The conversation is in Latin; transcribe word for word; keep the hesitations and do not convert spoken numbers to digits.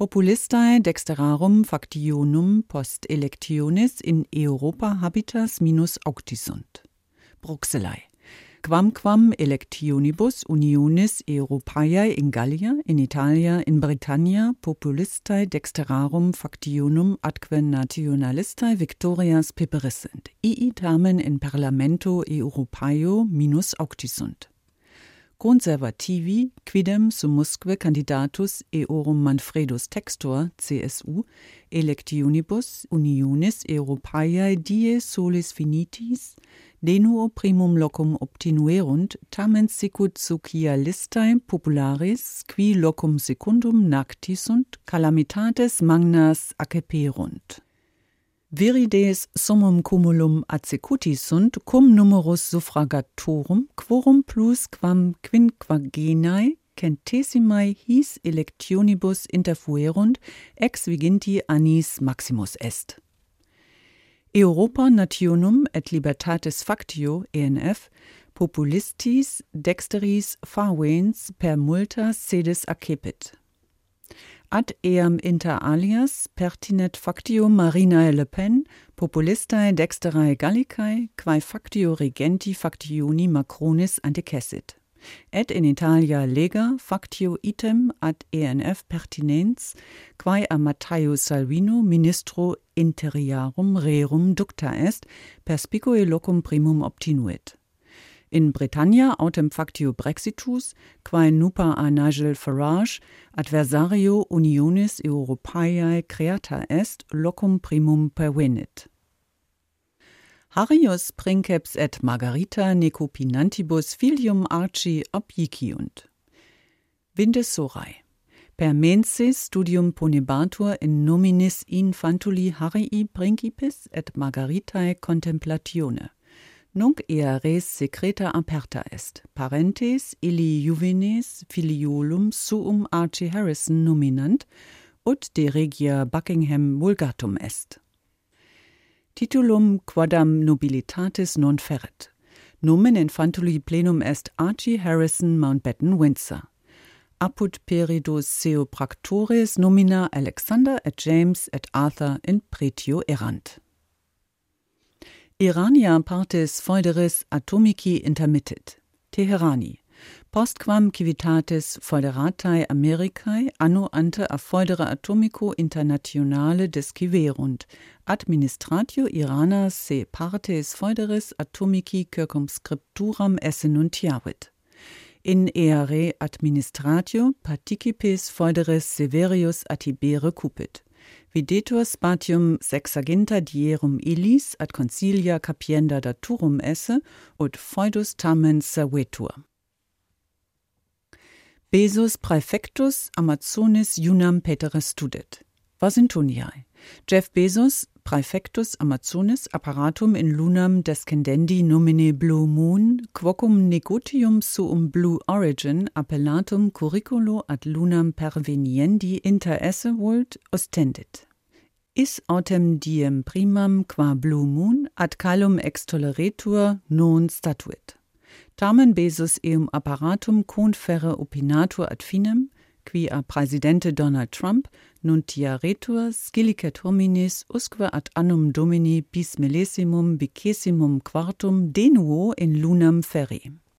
Populistae dexterarum factionum post electionis in Europa habitas minus auctisunt. Bruxellae. Quamquam electionibus unionis Europaeae in Gallia, in Italia, in Britannia, populistae dexterarum factionum atque nationalistae victorias peperissent, ii tamen in parlamento Europaeo minus auctisunt. Conservativi, quidem sumusque candidatus eorum Manfredus Textor, C S U, electionibus unionis Europaeae die solis finitis, denuo primum locum obtinuerunt, tamen sicut socialistae popularis, qui locum secundum nacti sunt, calamitates magnas acceperunt. Virides summum cumulum adsecuti sunt, cum numerus suffragatorum, quorum plus quam quinquagenae centesimae his electionibus interfuerunt, ex viginti annis maximus est. Europa nationum et libertatis factio, E N F, populistis dexteris favens per multas sedes accepit. Ad eam inter alias pertinet factio Marinae Le Pen, populistae dexterae Gallicae, quae factio regenti factioni Macronis antecessit. Et in Italia lega factio item ad E N F pertinens, quae a Matteo Salvino ministro interiarum rerum ducta est, perspicuo locum primum obtinuit. In Britannia autem factio Brexitus, quae nuper a Nigel Farage, adversario unionis Europaeae creata est, locum primum pervenit. Harius princeps et Margarita necopinantibus filium arci objiciunt. Vindesorae. Per mensis studium ponebatur in nominis infantuli Harii principis et Margaritae contemplatione. Nunc ea res secreta aperta est, parentes illi juvenes filiolum suum Archie Harrison nominant, ut de regia Buckingham vulgatum est. Titulum quadam nobilitatis non ferret. Nomen infantuli plenum est Archie Harrison Mountbatten Windsor. Apud peridus seu practores nomina Alexander et James et Arthur in pretio erant. Irania partis foederis atomici intermittit. Teherani. Postquam civitatis foederatae Americae anno ante a foedera atomico internationale desciverunt. Administratio Irana se partes foederis atomici circumscripturam esse nuntiavit. In eare administratio participes foederis severius atibere cupit. Videtur spatium sexaginta dierum illis ad concilia capienda daturum esse, ut foedus tamen servetur. Bezos praefectus Amazonis junam petere studet. Washingtoniae. Jeff Bezos, praefectus Amazonis apparatum in lunam descendendi nomine Blue Moon, quocum negotium suum Blue Origin appellatum curriculo ad lunam perveniendi inter esse vult ostendit. Is autem diem primam qua Blue Moon ad calum extoleretur non statuit. Tamen Bezos eum apparatum conferre opinatur ad finem, qui a Praesidente Donald Trump nuntiaretur scilicet hominis usque ad annum domini bis millennium vicesimum quartum denuo in lunam ferri.